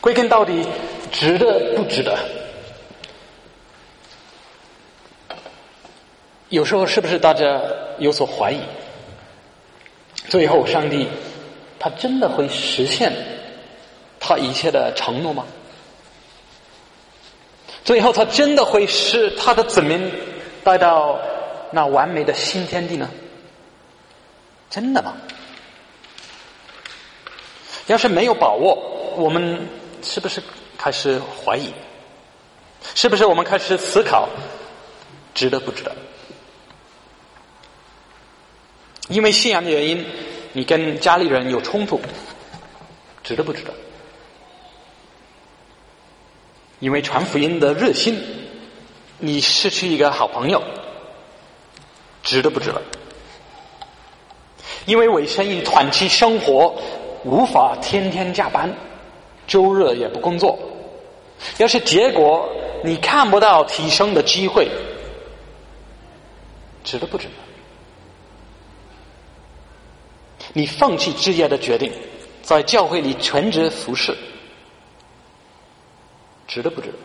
归根到底，值得不值得？有时候是不是大家有所怀疑？最后，上帝他真的会实现他一切的承诺吗？最后，他真的会使他的子民带到那完美的新天地呢？真的吗？要是没有把握，我们是不是开始怀疑？是不是我们开始思考，值得不值得？因为信仰的原因，你跟家里人有冲突，值得不值得？因为传福音的热心，你失去一个好朋友，值得不值得？因为为生意短期生活无法天天加班，周日也不工作，要是结果你看不到提升的机会，值得不值得？你放弃职业的决定，在教会里全职服侍，值得不值得？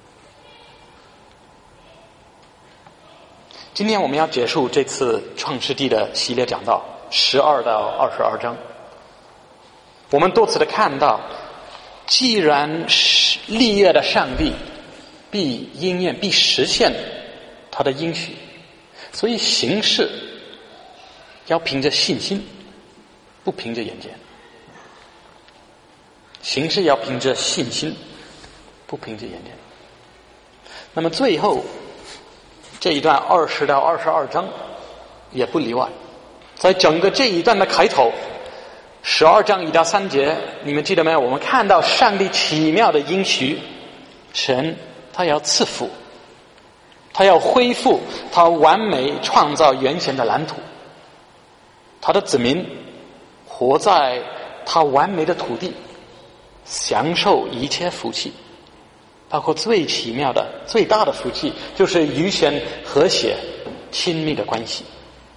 今天我们要结束这次创世纪的系列讲道12到22章。我们多次的看到，既然立约的上帝必应验必实现他的应许，所以行事要凭着信心，不凭着眼见。行事要凭着信心，不凭着眼见。那么最后这一段20到22章也不例外。在整个这一段的开头12章1到3节，你们记得没有？我们看到上帝奇妙的应许，神他要赐福，他要恢复他完美创造原先的蓝图，他的子民活在他完美的土地，享受一切福气，包括最奇妙的最大的福气，就是与神和谐亲密的关系。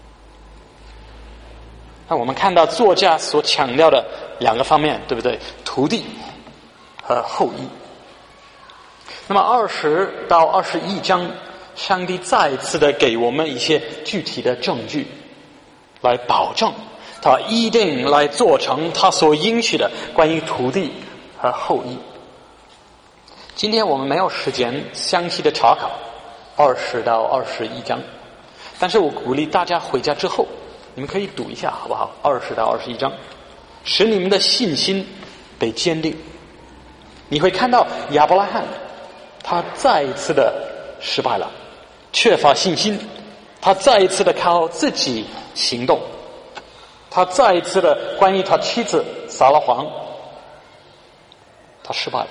那我们看到作家所强调的两个方面，对不对？土地和后裔。那么20到21章，上帝再一次的给我们一些具体的证据，来保证他一定来做成他所应许的关于土地和后裔。今天我们没有时间详细的查考20到21章，但是我鼓励大家回家之后你们可以读一下，好不好？20到21章，使你们的信心被坚定。你会看到亚伯拉罕他再一次的失败了，缺乏信心，他再一次的靠自己行动，他再一次的关于他妻子撒拉谎，他失败了。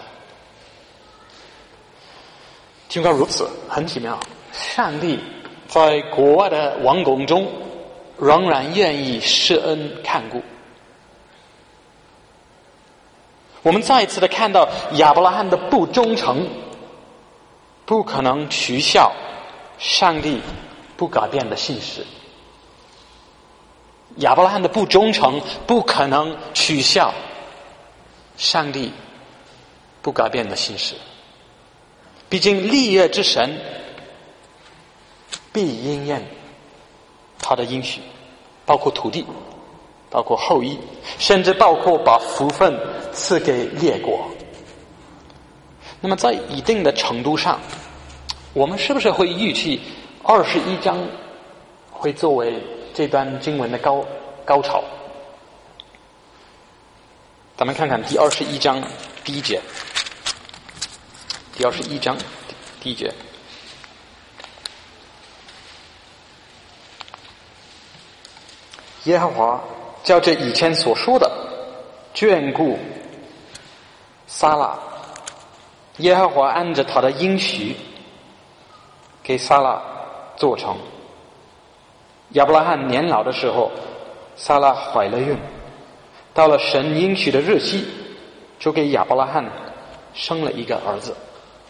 尽管如此，很奇妙，上帝在国外的王宫中仍然愿意施恩看顾。我们再一次的看到亚伯拉罕的不忠诚不可能取笑上帝不改变的信实，亚伯拉罕的不忠诚不可能取笑上帝不改变的信实。毕竟立约之神必应验他的应许，包括土地，包括后裔，甚至包括把福分赐给列国。那么在一定的程度上，我们是不是会预期21章会作为这段经文的高潮？咱们看看第21章第1节，第21章第1节。耶和华照着以前所说的眷顾撒拉，耶和华按着他的应许给撒拉做成。亚伯拉罕年老的时候，撒拉怀了孕，到了神应许的日期，就给亚伯拉罕生了一个儿子。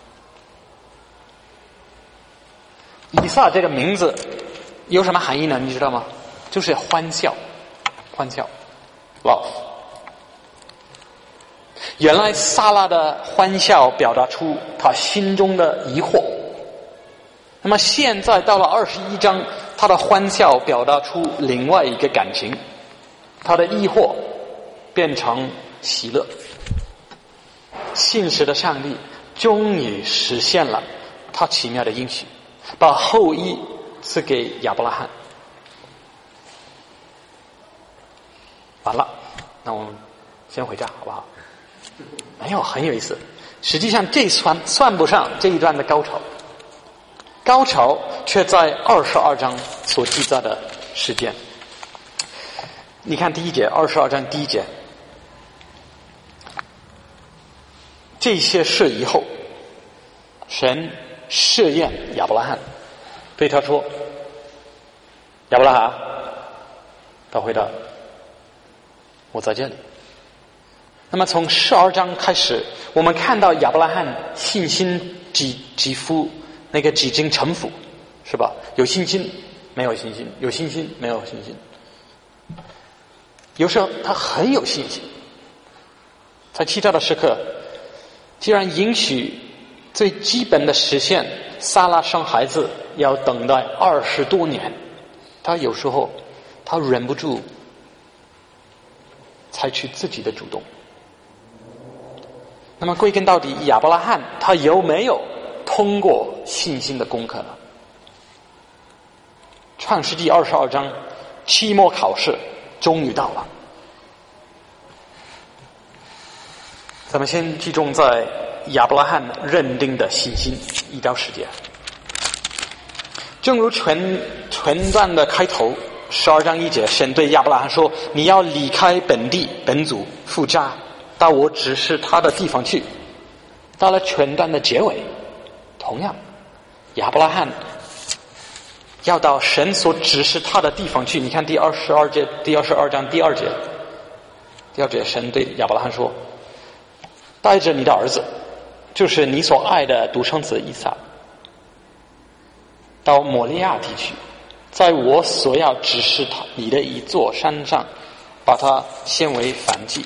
以撒这个名字有什么含义呢？你知道吗？就是欢笑，欢笑 ，love。 原来撒拉的欢笑表达出他心中的疑惑，那么现在到了21章，他的欢笑表达出另外一个感情，他的疑惑变成喜乐。信实的上帝终于实现了他奇妙的应许，把后裔赐给亚伯拉罕。完了，那我们先回家好不好？没有，很有意思。实际上这算不上这一段的高潮，高潮却在22章所记载的事件。你看第一节，22章第一节，这些事以后，神试验亚伯拉罕，对他说：“亚伯拉罕。”他回答：“我在这里。”那么从12章开始，我们看到亚伯拉罕信心几乎那个几经城府，是吧？有信心，没有信心；有信心，没有信心。有时候他很有信心，在其他的时刻，既然允许最基本的实现，撒拉生孩子要等待20多年，他有时候他忍不住采取自己的主动。那么归根到底，亚伯拉罕他有没有通过信心的功课呢？创世纪22章期末考试终于到了，咱们先集中在亚伯拉罕认定的信心1到10节。正如全段的开头12章1节，神对亚伯拉罕说：“你要离开本地、本族、父家，到我指示他的地方去。”到了全段的结尾，同样，亚伯拉罕要到神所指示他的地方去。你看第22节，第22章第2节，第2节，神对亚伯拉罕说：“带着你的儿子，就是你所爱的独生子以撒，到摩利亚地区，在我所要指示你的一座山上，把它献为燔祭。”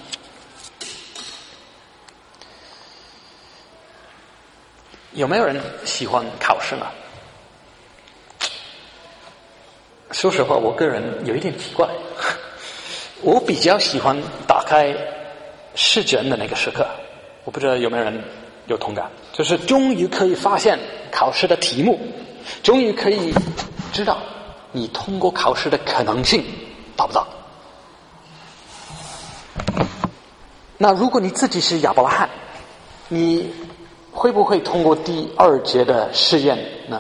有没有人喜欢考试呢？说实话，我个人有一点奇怪，我比较喜欢打开试卷的那个时刻。我不知道有没有人有同感，就是终于可以发现考试的题目，终于可以知道你通过考试的可能性大不大。那如果你自己是亚伯拉罕，你会不会通过第2节的试验呢？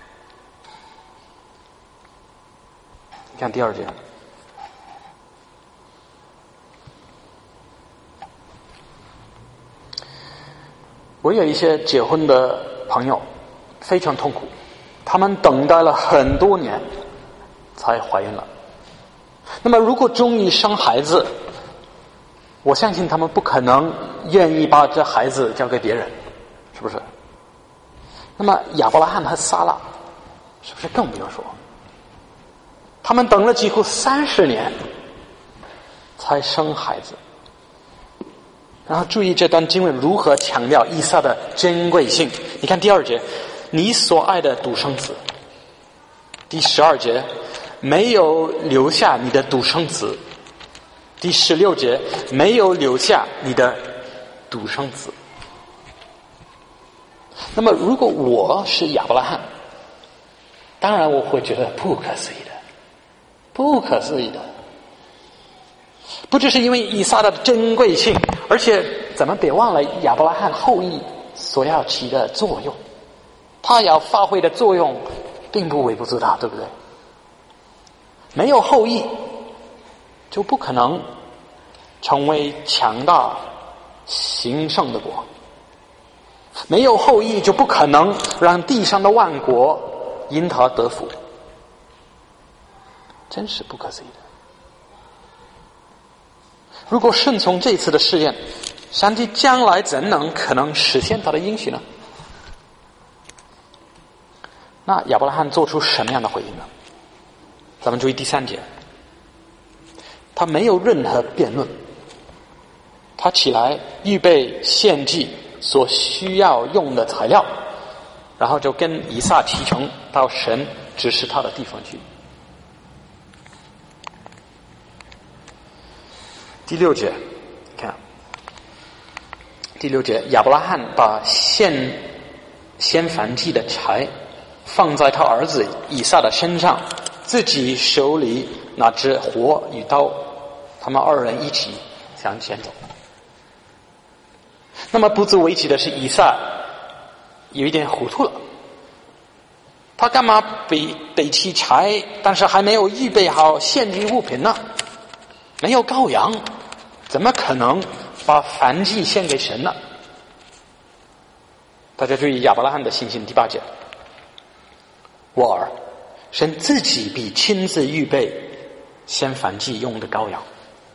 你看第2节，我有一些结婚的朋友非常痛苦，他们等待了很多年才怀孕了。那么如果终于生孩子，我相信他们不可能愿意把这孩子交给别人，是不是？那么亚伯拉罕和撒拉是不是更不用说？他们等了几乎30年才生孩子。然后注意这段经文如何强调以撒的珍贵性。你看第2节，你所爱的独生子。第12节，没有留下你的独生子。第16节，没有留下你的独生子。那么如果我是亚伯拉罕，当然我会觉得不可思议的，不可思议的。不只是因为以撒的珍贵性，而且咱们别忘了亚伯拉罕后裔所要起的作用，他要发挥的作用并不微不足道，对不对？没有后裔就不可能成为强大兴盛的国，没有后裔就不可能让地上的万国因他得福，真是不可思议的。如果顺从这次的试验，上帝将来怎能可能实现他的应许呢？那亚伯拉罕做出什么样的回应呢？咱们注意第3节，他没有任何辩论， 他起来预备献祭所需要用的材料，然后就跟以撒启程到神指示他的地方去。第6节，看第6节，亚伯拉罕把先燔祭的柴放在他儿子以撒的身上，自己手里拿着火与刀，他们2人一起向前走。那么不足为奇的是，以撒有一点糊涂了，他干嘛背起柴，但是还没有预备好献祭物品呢？没有羔羊，怎么可能把燔祭献给神呢？大家注意亚伯拉罕的信心，第8节，我儿，神自己必亲自预备献燔祭用的羔羊。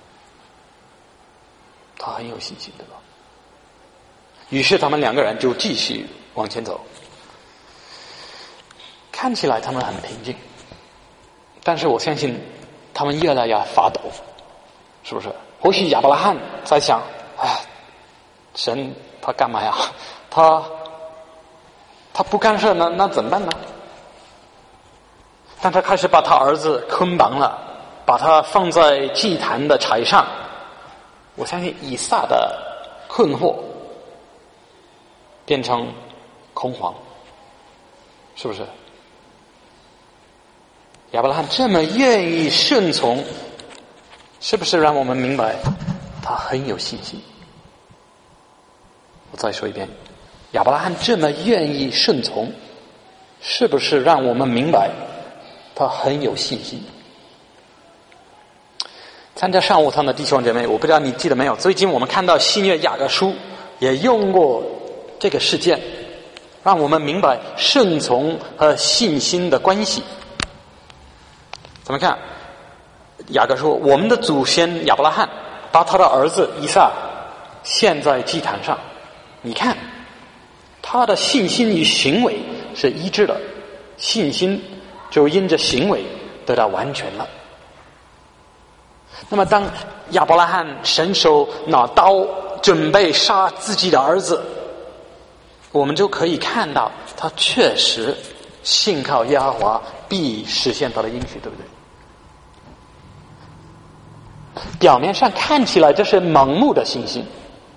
他很有信心，对吧？于是他们2个人就继续往前走，看起来他们很平静，但是我相信他们越来越发抖，是不是？或许亚伯拉罕在想，神他干嘛呀？他不干涉，那怎么办呢？但他开始把他儿子捆绑了，把他放在祭坛的柴上。我相信以撒的困惑变成恐慌，是不是？亚伯拉罕这么愿意顺从，是不是让我们明白他很有信心？我再说一遍，亚伯拉罕这么愿意顺从，是不是让我们明白他很有信心？参加上午堂的弟兄姐妹，我不知道你记得没有，最近我们看到新约雅各书也用过这个事件，让我们明白顺从和信心的关系。怎么看？雅各说，我们的祖先亚伯拉罕把他的儿子以撒献在祭坛上，你看他的信心与行为是一致的，信心就因着行为得到完全了。那么当亚伯拉罕伸手拿刀准备杀自己的儿子，我们就可以看到他确实信靠耶和华必实现他的应许，对不对？表面上看起来这是盲目的信心，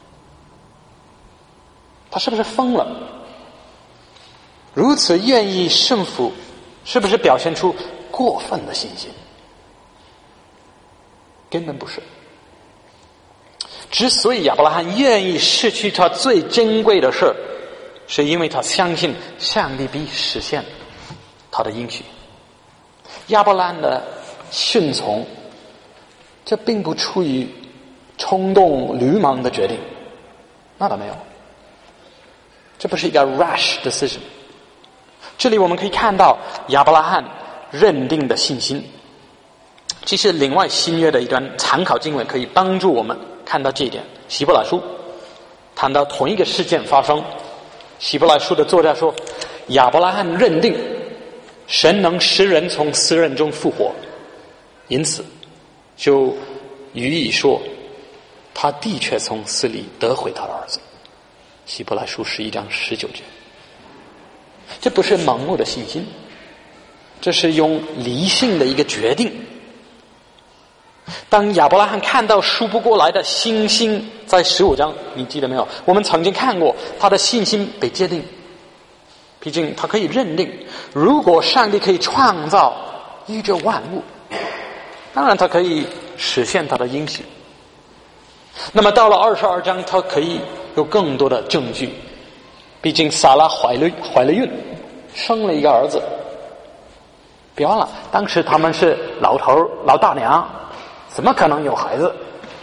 他是不是疯了？如此愿意顺服，是不是表现出过分的信心？根本不是。之所以亚伯拉罕愿意失去他最珍贵的事，是因为他相信上帝必实现他的应许。亚伯拉罕的顺从，这并不出于冲动鲁莽的决定，那倒没有，这不是一个 rash decision。 这里我们可以看到亚伯拉罕认定的信心。其实另外新约的一段参考经文可以帮助我们看到这一点。希伯来书谈到同一个事件发生，希伯来书的作者说，亚伯拉罕认定神能使人从死人中复活，因此就予以说他的确从死里得回他的儿子。希伯来书11章19节。这不是盲目的信心，这是用理性的一个决定。当亚伯拉罕看到数不过来的星星，在15章你记得没有，我们曾经看过他的信心被界定。毕竟他可以认定，如果上帝可以创造宇宙万物，当然他可以实现他的应许。那么到了22章，他可以有更多的证据。毕竟撒拉怀了孕，生了一个儿子。别忘了，当时他们是老头老大娘，怎么可能有孩子？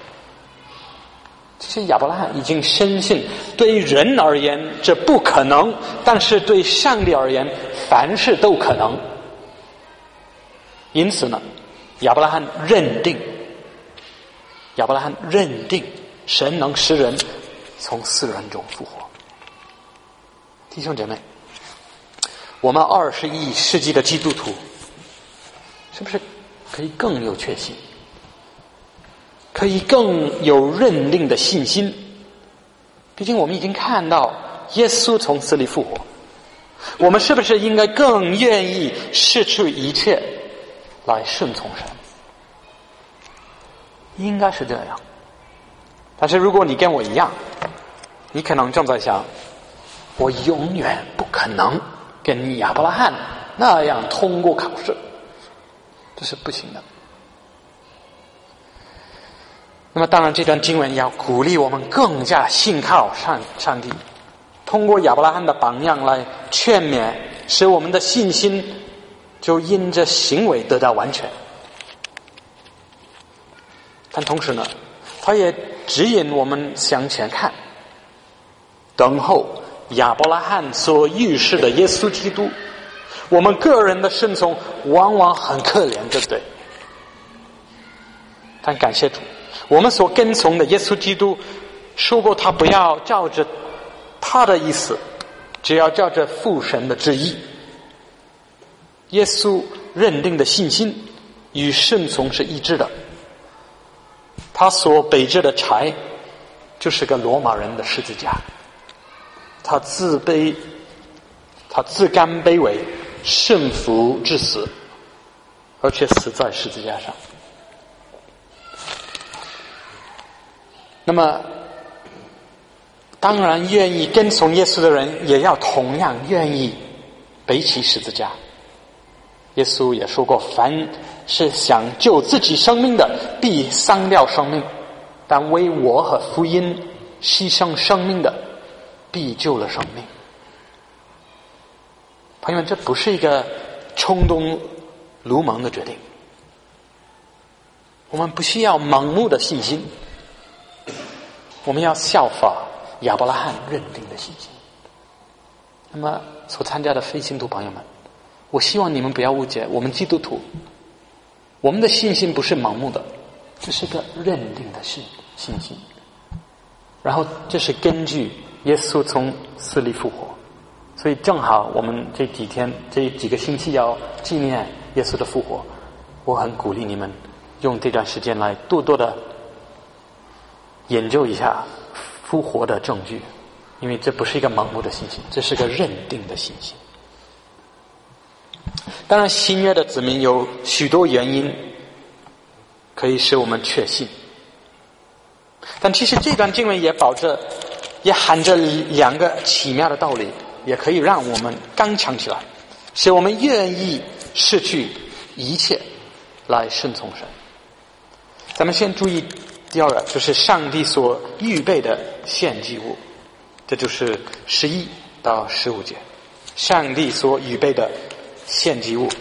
这些亚伯拉罕已经深信，对人而言这不可能，但是对上帝而言凡事都可能。因此呢，亚伯拉罕认定神能使人从死人中复活。弟兄姐妹，我们21世纪的基督徒是不是可以更有确信， 可以更有认定的信心。毕竟我们已经看到耶稣从死里复活，我们是不是应该更愿意失去一切来顺从神？应该是这样。但是如果你跟我一样，你可能正在想，我永远不可能跟亚伯拉罕那样通过考试，这是不行的。那么当然这段经文要鼓励我们更加信靠上帝，通过亚伯拉罕的榜样来劝勉，使我们的信心就因着行为得到完全。但同时呢，他也指引我们向前看，等候亚伯拉罕所预示的耶稣基督。我们个人的顺从往往很可怜，对不对？但感谢主，我们所跟从的耶稣基督说过，他不要照着他的意思，只要照着父神的旨意。耶稣认定的信心与顺从是一致的。他所背着的柴就是个罗马人的十字架，他自甘卑微，顺服至死，而且死在十字架上。那么当然愿意跟从耶稣的人也要同样愿意背起十字架。耶稣也说过，凡是想救自己生命的必丧掉生命，但为我和福音牺牲生命的必救了生命。朋友们，这不是一个冲动鲁莽的决定，我们不需要盲目的信心，我们要效法亚伯拉罕认定的信心。那么所参加的非信徒朋友们，我希望你们不要误解，我们基督徒，我们的信心不是盲目的，这是个认定的信心。然后这是根据耶稣从死里复活，所以正好我们这几个星期要纪念耶稣的复活，我很鼓励你们用这段时间来多多的研究一下复活的证据，因为这不是一个盲目的信心，这是个认定的信心。当然新约的子民有许多原因可以使我们确信，但其实这段经文也含着两个奇妙的道理，也可以让我们刚强起来，使我们愿意失去一切来顺从神。咱们先注意第二个，就是上帝所预备的献祭物，这就是11到15节，上帝所预备的献祭物。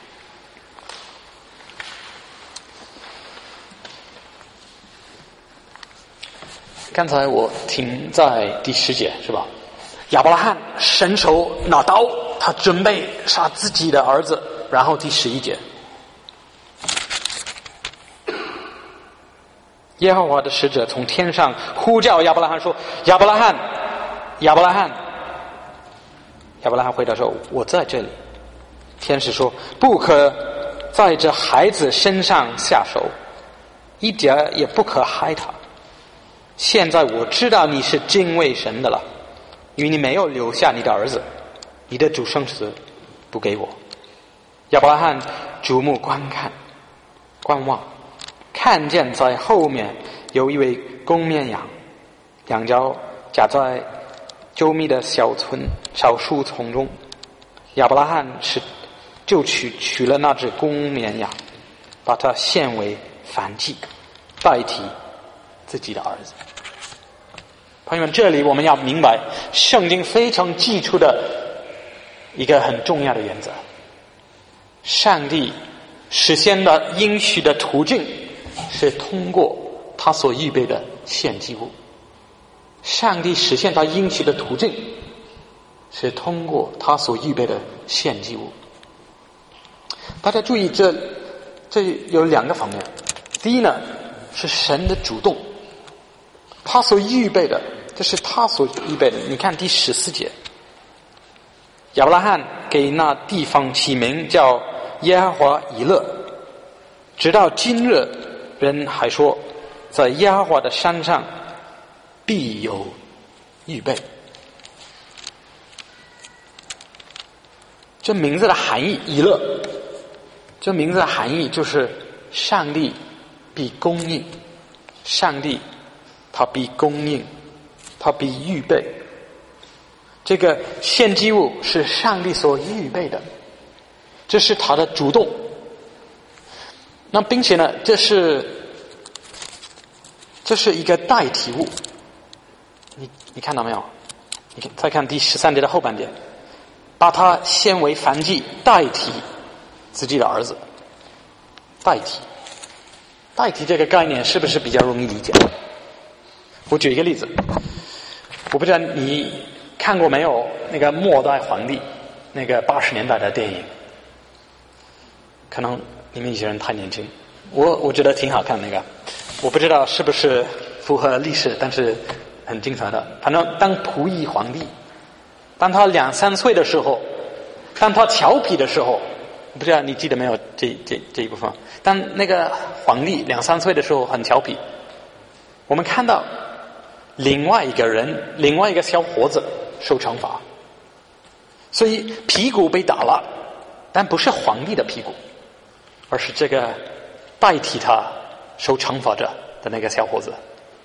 刚才我停在第10节是吧？亚伯拉罕伸手拿刀，他准备杀自己的儿子。然后第11节，耶和华的使者从天上呼叫亚伯拉罕说：亚伯拉罕，亚伯拉罕。亚伯拉罕回答说：我在这里。天使说：不可在这孩子身上下手，一点也不可害他。现在我知道你是敬畏神的了，因为你没有留下你的儿子，你的独生子不给我。亚伯拉罕注目观望，看见在后面有一位公绵羊，羊角夹在周密的小树丛中。亚伯拉罕就取了那只公绵羊，把它献为燔祭，代替自己的儿子。朋友们，这里我们要明白圣经非常基础的一个很重要的原则，上帝实现的应许的途径是通过他所预备的献祭物。上帝实现他应许的途径是通过他所预备的献祭物。大家注意，这有两个方面。第一呢，是神的主动，他所预备的，这是他所预备的。你看第14节，亚伯拉罕给那地方起名叫耶和华以勒，直到今日人还说在耶和华的山上必有预备。这名字的含义，以勒，这名字的含义就是上帝必供应，上帝他必供应，他必预备。这个献祭物是上帝所预备的，这是他的主动。那并且呢，这是一个代替物。你看到没有？你再看第13节的后半节，把他献为燔祭，代替自己的儿子。代替这个概念是不是比较容易理解？我举一个例子，我不知道你看过没有那个末代皇帝，那个80年代的电影，可能你们一些人太年轻，我觉得挺好看那个，我不知道是不是符合历史，但是很精彩的。反正当仆役皇帝，当他2-3岁的时候，当他调皮的时候，不知道你记得没有这一部分。当那个皇帝2-3岁的时候很调皮，我们看到另外一个小伙子受惩罚，所以屁股被打了，但不是皇帝的屁股，而是这个代替他受惩罚者的那个小伙子。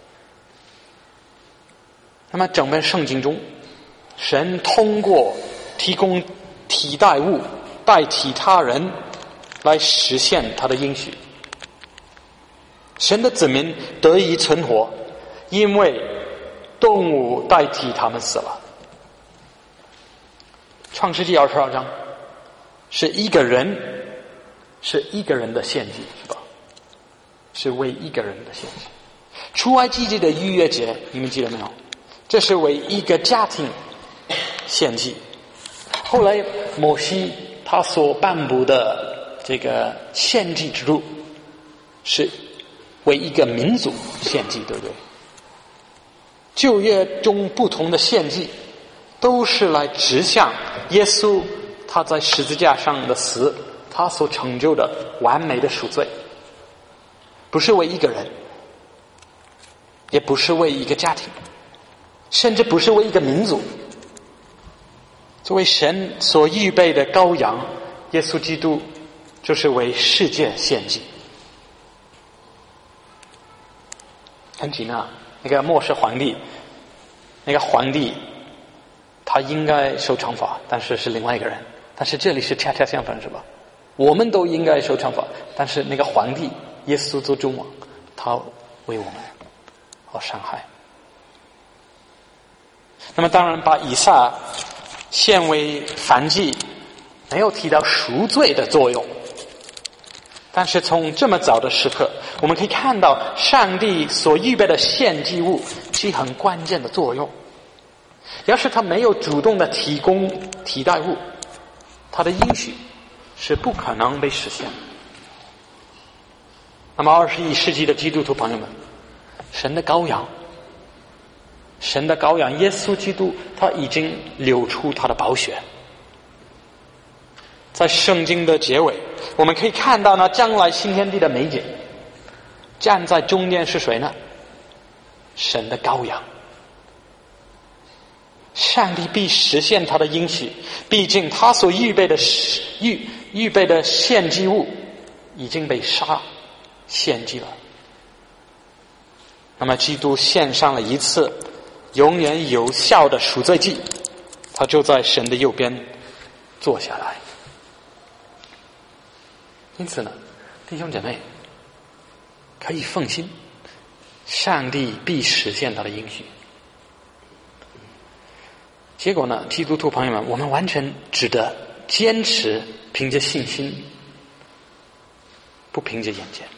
那么整本圣经中，神通过提供替代物代替他人来实现他的应许。神的子民得以存活，因为动物代替他们死了。创世纪22章是一个人的献祭，是吧？是为一个人的献祭。出埃及记的逾越节，你们记得没有？这是为一个家庭献祭。后来摩西他所颁布的这个献祭之路，是为一个民族献祭，对不对？旧约中不同的献祭都是来指向耶稣他在十字架上的死，他所成就的完美的赎罪，不是为一个人，也不是为一个家庭，甚至不是为一个民族。作为神所预备的羔羊，耶稣基督就是为世界献祭。很紧啊，那个末世皇帝，他应该受惩罚，但是是另外一个人。但是这里是恰恰相反，是吧？我们都应该受惩罚，但是那个皇帝耶稣做君王，他为我们而伤害。那么当然把以撒献为燔祭没有提到赎罪的作用，但是从这么早的时刻，我们可以看到上帝所预备的献祭物是很关键的作用。要是他没有主动的提供替代物，他的应许是不可能被实现。那么21世纪的基督徒朋友们，神的羔羊耶稣基督，他已经流出他的宝血。在圣经的结尾，我们可以看到呢，将来新天地的美景，站在中间是谁呢？神的羔羊。上帝必实现他的应许，毕竟他所预备的献祭物已经被献祭了。那么基督献上了一次永远有效的赎罪祭，他就在神的右边坐下来。因此呢，弟兄姐妹可以放心，上帝必实现他的应许。结果呢，基督徒朋友们，我们完全只得坚持凭着信心，不凭着眼见。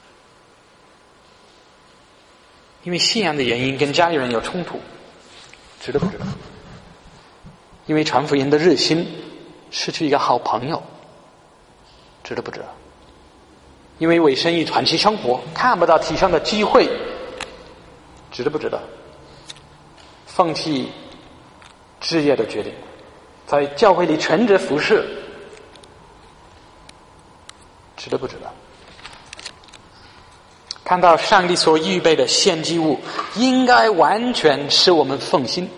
因为信仰的原因跟家里人有冲突，值得不值得？因为传福音的热心失去一个好朋友，值得不值得？因为委身于团契生活看不到提升的机会，值得不值得？放弃置业的决定，在教会里全职服侍，值得不值得？ 看到上帝所预备的献祭物，应该完全使我们放心，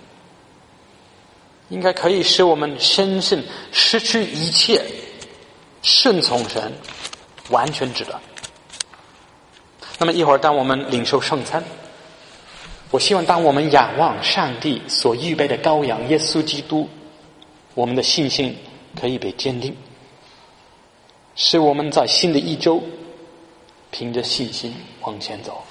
应该可以使我们深信失去一切，顺从神，完全值得。那么一会儿当我们领受圣餐，我希望当我们仰望上帝所预备的羔羊耶稣基督，我们的信心可以被坚定，使我们在新的一周凭着信心往前走。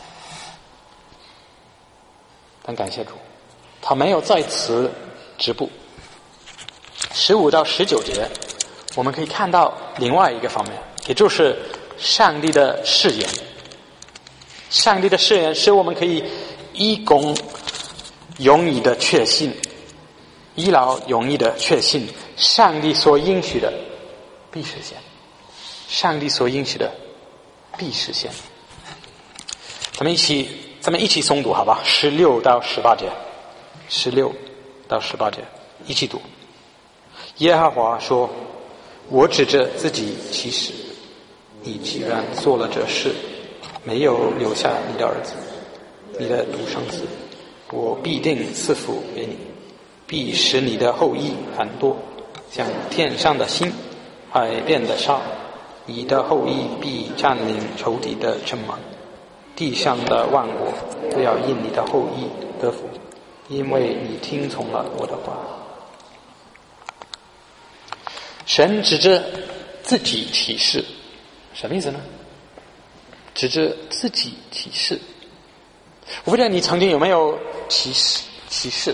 但感谢主，他没有在此止步。15到19节我们可以看到另外一个方面，也就是上帝的誓言。上帝的誓言使我们可以依公永义的确信，依劳永义的确信，上帝所应许的必实现，上帝所应许的必实现。咱们一起诵读好吧，16到18节，16到18节一起读。耶和华说，我指着自己起誓，你既然做了这事，没有留下你的儿子，你的独生子，我必定赐福给你，必使你的后裔很多，像天上的星，海边的沙。你的后裔必占领仇敌的城门，地上的万国都要因你的后裔得福，因为你听从了我的话。神指着自己起誓，什么意思呢？指着自己起誓。我不知道你曾经有没有起誓。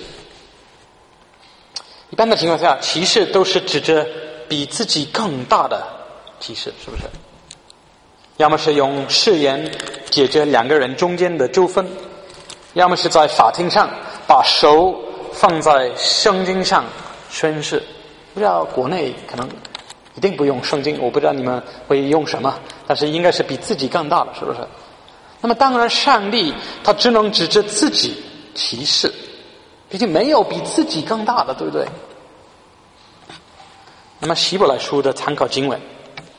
一般的情况下，起誓都是指着比自己更大的起誓，是不是？要么是用誓言解决两个人中间的纠纷，要么是在法庭上把手放在圣经上宣誓。不知道国内可能一定不用圣经，我不知道你们会用什么，但是应该是比自己更大的，是不是？那么当然上帝他只能指着自己起誓，毕竟没有比自己更大的，对不对？那么希伯来书的参考经文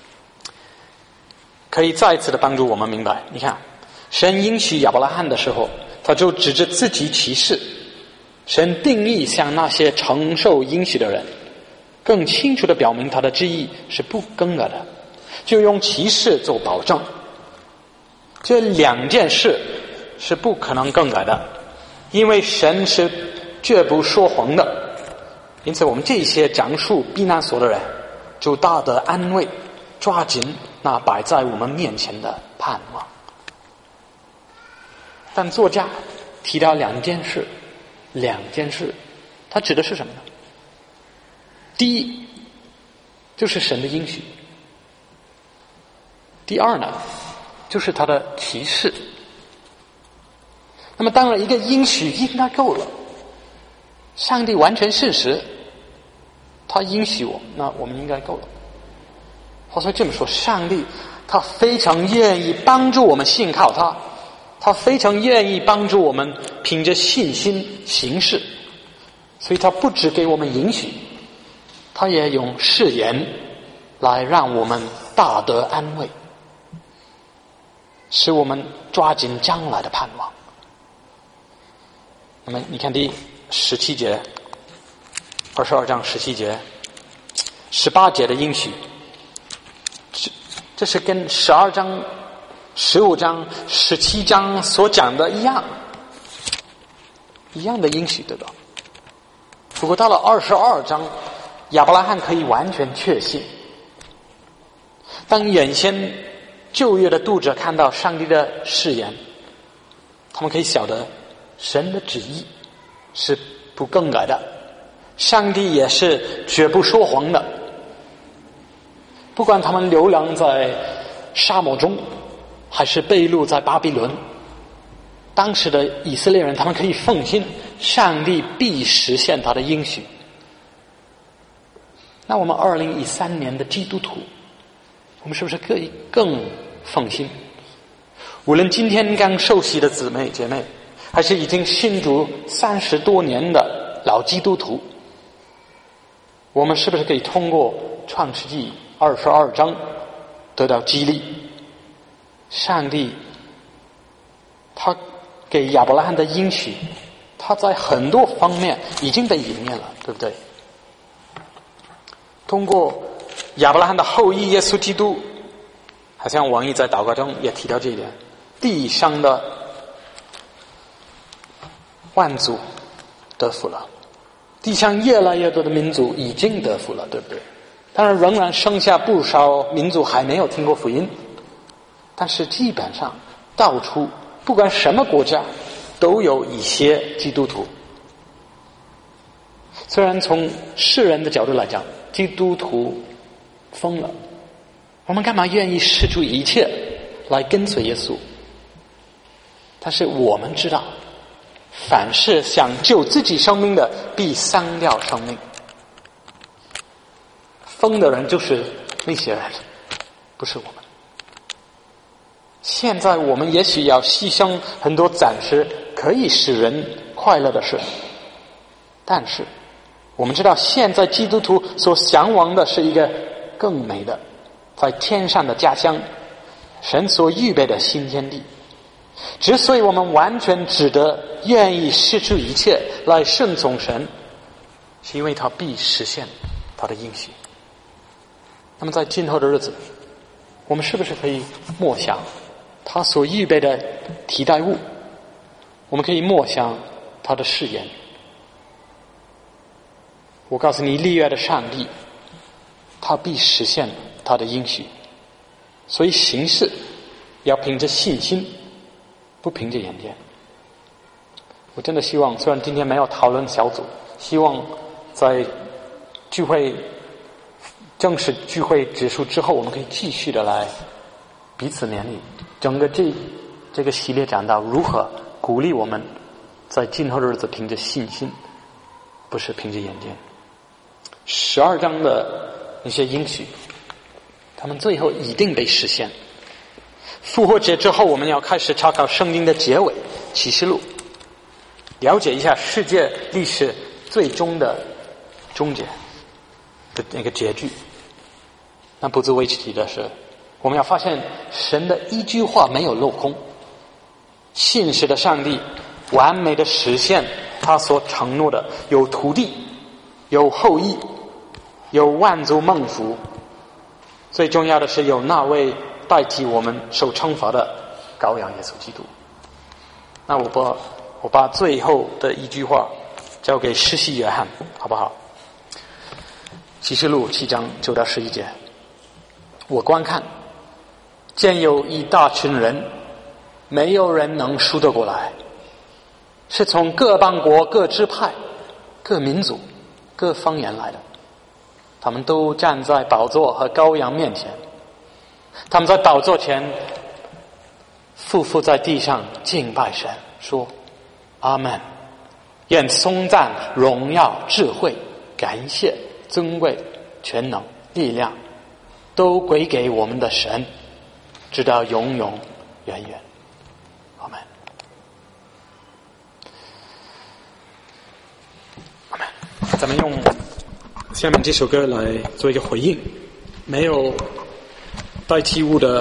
可以再次的帮助我们明白，你看神应许亚伯拉罕的时候，他就指着自己起誓，神定义向那些承受应许的人，更清楚地表明他的旨意是不更改的，就用启示做保证。这两件事是不可能更改的，因为神是绝不说谎的。因此我们这些讲述避难所的人就大得安慰，抓紧那摆在我们面前的盼望。但作家提到两件事，他指的是什么呢？第一就是神的应许，第二呢就是他的启示。那么当然一个应许应该够了，上帝完全信实，他应许我，那我们应该够了。或者这么说，上帝他非常愿意帮助我们信靠他，他非常愿意帮助我们凭着信心行事，所以他不只给我们应许，他也用誓言来让我们大得安慰，使我们抓紧将来的盼望。那么你看第17节，22章17节，18节的应许，这是跟12章、15章、17章所讲的一样的应许，对吧？不过到了22章，亚伯拉罕可以完全确信，当原先旧约的读者看到上帝的誓言，他们可以晓得神的旨意是不更改的，上帝也是绝不说谎的。不管他们流浪在沙漠中，还是被掳在巴比伦，当时的以色列人他们可以放心，上帝必实现他的应许。那我们2013年的基督徒，我们是不是可以更放心？无论今天刚受洗的姊妹姐妹，还是已经信主30多年的老基督徒，我们是不是可以通过创世纪22章得到激励？上帝他给亚伯拉罕的应许，他在很多方面已经被应验了，对不对？通过亚伯拉罕的后裔耶稣基督，好像王毅在祷告中也提到这一点，地上的万族得福了，地上越来越多的民族已经得福了，对不对？当然仍然剩下不少民族还没有听过福音，但是基本上到处不管什么国家都有一些基督徒。虽然从世人的角度来讲，基督徒疯了，我们干嘛愿意施出一切来跟随耶稣？但是我们知道，凡是想救自己生命的，必丧掉生命。疯的人就是那些人，不是我们。现在我们也许要牺牲很多暂时可以使人快乐的事，但是我们知道现在基督徒所向往的是一个更美的在天上的家乡，神所预备的新天地。之所以我们完全值得愿意施出一切来顺从神，是因为他必实现他的应许。那么在今后的日子，我们是不是可以默想他所预备的替代物？我们可以默想他的誓言。我告诉你，立约的上帝，他必实现他的应许。所以行事要凭着信心，不凭着眼见。我真的希望，虽然今天没有讨论小组，希望在聚会正式聚会结束之后，我们可以继续的来彼此勉励。整个这个系列讲到如何鼓励我们在今后的日子凭着信心，不是凭着眼见。12章的那些应许，他们最后一定被实现。复活节之后，我们要开始查考圣经的结尾启示录，了解一下世界历史最终的终结的那个结局。那不足为奇的是，我们要发现神的一句话没有落空，信实的上帝完美的实现他所承诺的，有土地，有后裔，有万族蒙福，最重要的是有那位代替我们受惩罚的羔羊耶稣基督。那我把最后的一句话交给施洗约翰，好不好？启示录7章9到11节，我观看，见有一大群人，没有人能数得过来，是从各邦国、各支派、各民族、各方言来的。他们都站在宝座和羔羊面前，他们在宝座前匍匐在地上敬拜神，说阿们，愿颂赞、荣耀、智慧、感谢、尊贵、全能、力量都归给我们的神，直到永永远远。阿们，阿们。咱们用下面这首歌来做一个回应，没有代替物的